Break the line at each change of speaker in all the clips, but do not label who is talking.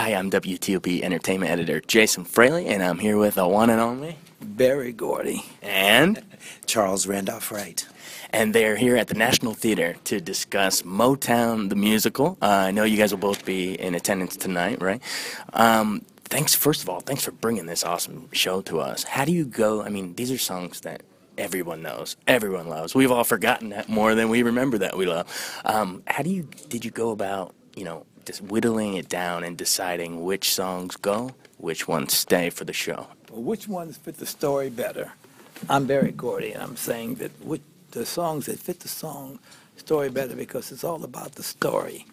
Hi, I'm WTOP Entertainment Editor Jason Fraley, and I'm here with the one and only
Berry Gordy.
and
Charles Randolph Wright.
and they're here at the National Theater to discuss Motown the musical. I know you guys will both be in attendance tonight, right? First of all, thanks for bringing this awesome show to us. How do you go? I mean, these are songs that everyone knows, everyone loves. We've all forgotten that more than we remember that we love. Did you go about, just whittling it down and deciding which songs go, which ones stay for the show?
Well, which ones fit the story better? I'm Berry Gordy, and I'm saying that the songs that fit the story better because it's all about the story,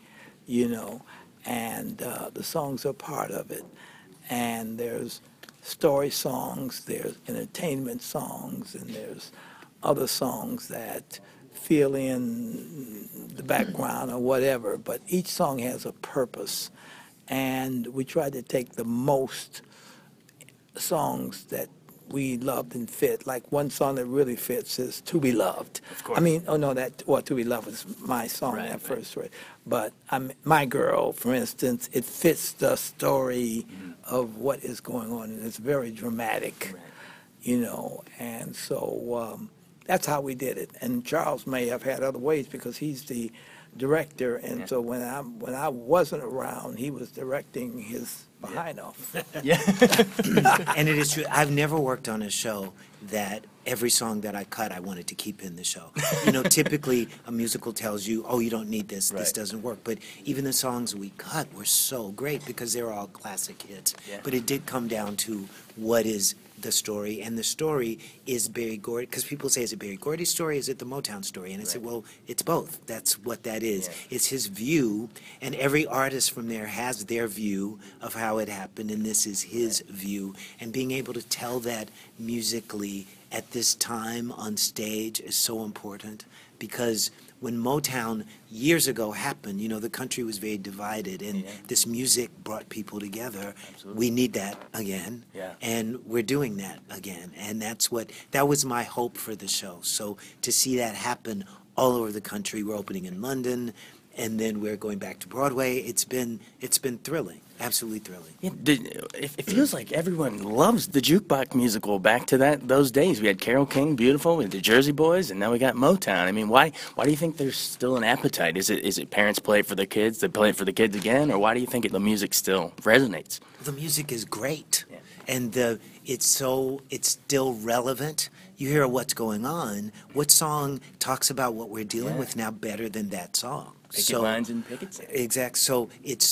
and the songs are part of it. And there's story songs, there's entertainment songs, and there's other songs that fill in the background or whatever. But each song has a purpose, and we try to take the most songs that we loved and fit. Like one song that really fits is "To Be Loved."
Of course.
I mean, oh no, "To Be Loved" was my song
Right,
at
right.
first, right? But "My Girl," for instance, it fits the story of what is going on, and it's very dramatic, And so that's how we did it. And Charles may have had other ways because he's the director, and
Yeah.
so when I wasn't around, he was directing his behind off.
Yeah.
And it is true. I've never worked on a show that every song that I cut, I wanted to keep in the show. Typically a musical tells you, oh, you don't need this, this
Right.
doesn't work. But even the songs we cut were so great because they're all classic hits.
Yeah.
But it did come down to what is the story, and the story is Berry Gordy, because people say, is it Berry Gordy's story, is it the Motown story? And I said,
Right.
well, it's both. That's what that is.
Yeah.
It's his view, and every artist from there has their view of how it happened, and this is his view. And being able to tell that musically at this time on stage is so important, because when Motown years ago happened, the country was very divided, and
Yeah.
this music brought people together.
Absolutely.
We need that again,
Yeah.
and we're doing that again. And that was my hope for the show. So to see that happen all over the country, we're opening in London, and then we're going back to Broadway. It's been thrilling, absolutely thrilling.
Yeah, it feels like everyone loves the jukebox musical back to those days. We had Carole King, Beautiful, we had the Jersey Boys, and now we got Motown. I mean, why do you think there's still an appetite? Is it parents play it for their kids, they play it for the kids again, or why do you think the music still resonates?
The music is great,
Yeah.
and it's still relevant. You hear what's going on. What song talks about what we're dealing
Yeah.
with now better than that song?
Picket lines and pickets.
Exact. So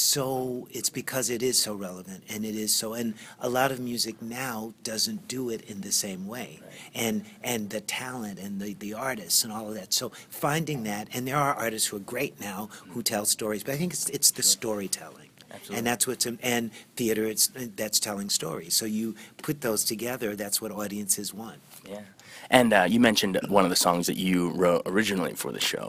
it's because it is so relevant, and it is so. And a lot of music now doesn't do it in the same way,
Right.
and the talent and the artists and all of that. So finding that, and there are artists who are great now who tell stories, but I think it's the storytelling.
Absolutely.
And that's and theater. That's telling stories. So you put those together. That's what audiences want.
Yeah. And you mentioned one of the songs that you wrote originally for the show,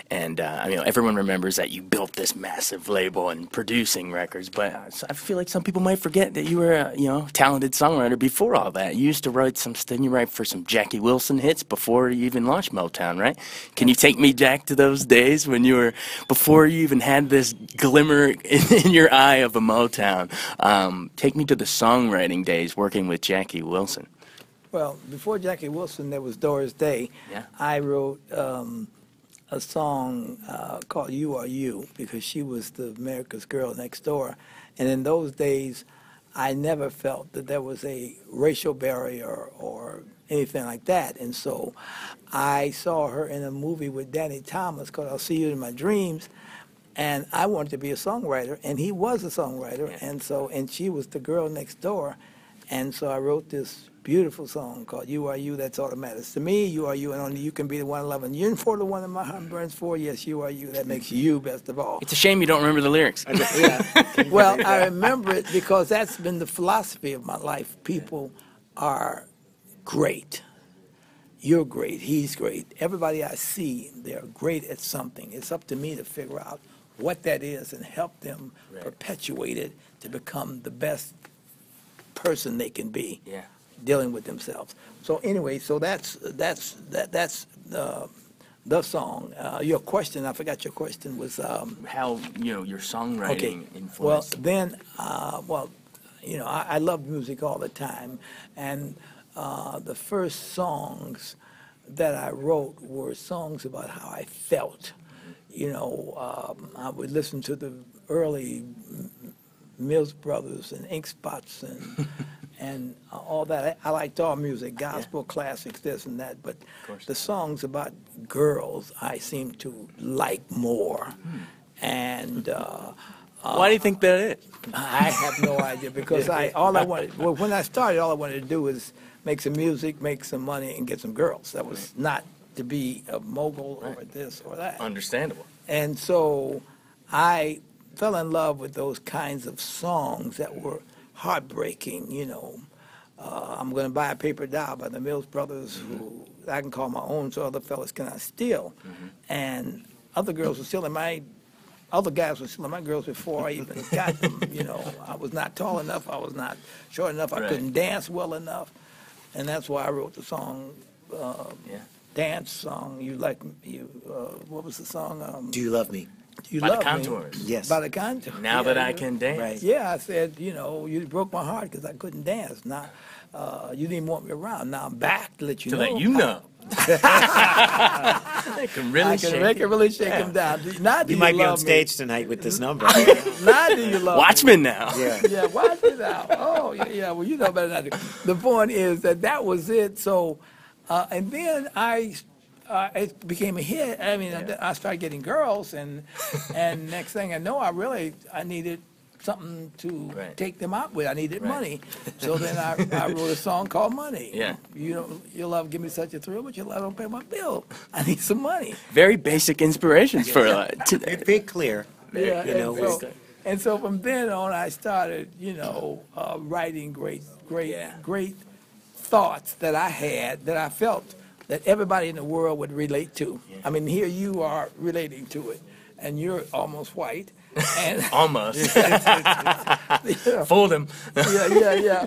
everyone remembers that you built this massive label and producing records, but I feel like some people might forget that you were a talented songwriter before all that. You used to write didn't you write for some Jackie Wilson hits before you even launched Motown, right? Can you take me back to those days before you even had this glimmer in your eye of a Motown? Take me to the songwriting days working with Jackie Wilson.
Well, before Jackie Wilson, there was Doris Day.
Yeah.
I wrote a song called "You Are You" because she was the America's Girl Next Door, and in those days, I never felt that there was a racial barrier or anything like that, and so I saw her in a movie with Danny Thomas called "I'll See You in My Dreams." And I wanted to be a songwriter, and he was a songwriter,
Yeah.
and she was the girl next door, and so I wrote this beautiful song called "You Are You." That's all that matters to me. You are you, and only you can be the one I love. And you're for the one that my heart burns for. Yes, you are you. That makes you best of all.
It's a shame you don't remember the lyrics.
Well, I remember it because that's been the philosophy of my life. People are great. You're great. He's great. Everybody I see, they're great at something. It's up to me to figure out what that is and help them
Right.
perpetuate it to become the best person they can be
Yeah.
dealing with themselves. So anyway, so that's the song. Your question, I forgot your question was.
How your songwriting
Okay. Well,
influenced.
then, I love music all the time, and the first songs that I wrote were songs about how I felt. I would listen to the early Mills Brothers and Ink Spots and all that. I liked all music, gospel, classics, this and that. But
course.
the songs about girls, I seem to like more. And
Why do you think that is?
I have no idea because when I started, all I wanted to do was make some music, make some money, and get some girls. That was not to be a mogul or this or that.
Understandable.
And so I fell in love with those kinds of songs that were heartbreaking, I'm going to buy a paper doll by the Mills Brothers, who I can call my own, so other fellas cannot steal. And other girls were stealing other guys were stealing my girls before I even got them. I was not tall enough, I was not short enough, I
Right.
couldn't dance well enough. And that's why I wrote the song, dance song. What was the song?
Do you love me?
You
By the
Love Me.
Contours.
Yes.
By the Contours.
Now that I can dance.
Right.
Yeah, I said, you broke my heart because I couldn't dance. Now, you didn't want me around. Now I'm back to let you
To
know.
let you know. They can really
I
shake
can make
it.
it really shake him down. Now do
You might be on
love me?
stage tonight with this number.
Now do you love
Watchmen now.
Yeah.
me? Yeah, watch it out. Oh, yeah. Well, you know better than I do. The point is that was it. So, and then it became a hit. I mean, I started getting girls, and next thing I know, I needed something to
Right.
take them out with. I needed
Right.
money. So then I wrote a song called Money.
Yeah.
Your love give me such a thrill, but your love don't pay my bill. I need some money.
Very basic inspirations for
Very clear.
Yeah,
You know,
and so from then on, I started, writing great thoughts that I had, that I felt that everybody in the world would relate to. I mean, here you are relating to it, and you're almost white, and
almost
yeah,
fooled him.
yeah.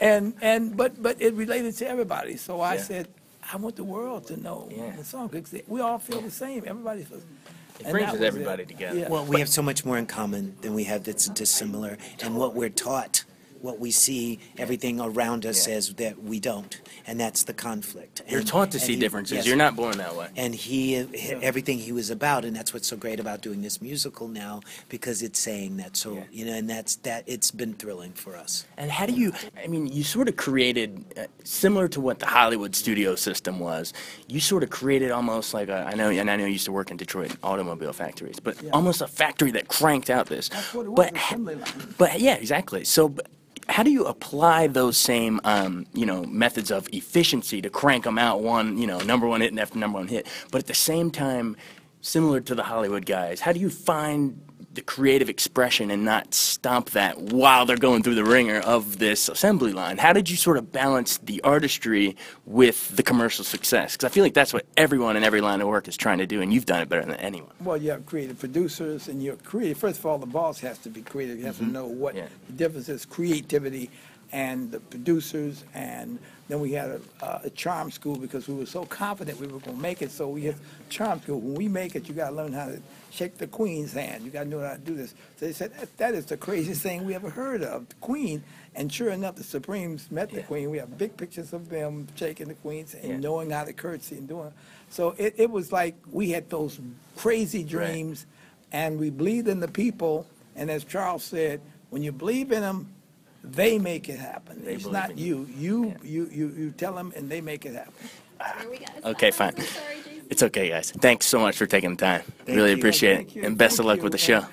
But it related to everybody. So I
Yeah.
said, I want the world to know
Yeah.
the song, because we all feel the same. Everybody feels.
It
and
brings
that was
everybody together.
Yeah.
Well, we have so much more in common than we have that's dissimilar. And what we're taught, what we see, everything around us
Yeah.
says that we don't. And that's the conflict.
You're
And-
taught to
and
see
he-
differences.
yes.
You're not born that way.
And everything he was about, and that's what's so great about doing this musical now, because it's saying that. So,
Yeah.
and it's been thrilling for us.
And how do you, you sort of created, similar to what the Hollywood studio system was, you sort of created almost like I know you used to work in Detroit automobile factories, but almost a factory that cranked out this.
That's what it was,
But,
assembly line.
but yeah, exactly. So how do you apply those same, methods of efficiency to crank them out number one hit after number one hit, but at the same time, similar to the Hollywood guys, how do you find the creative expression and not stomp that while they're going through the ringer of this assembly line? How did you sort of balance the artistry with the commercial success? Because I feel like that's what everyone in every line of work is trying to do, and you've done it better than anyone.
Well, you have creative producers, and you're creative. First of all, the boss has to be creative. He has to know what
Yeah.
the difference is, creativity and the producers. And then we had a charm school because we were so confident we were going to make it. So we had charm school. When we make it, you got to learn how to shake the queen's hand. You got to know how to do this. So they said, that is the craziest thing we ever heard of, the queen. And sure enough, the Supremes met the
Yeah.
queen. We have big pictures of them shaking the queen's and
Yeah.
knowing how to curtsy and doing. So it was like we had those crazy dreams, and we believed in the people. And as Charles said, when you believe in them, they make it happen.
They
It's
believe
not
in
you. You tell them, and they make it happen.
Sorry, we gotta
Okay,
stop.
fine.
I'm so sorry, Jason.
It's okay, guys. Thanks so much for taking the time.
Thank
really
you.
appreciate
Thank
it.
you.
And best of
Thank
luck
you.
with the show.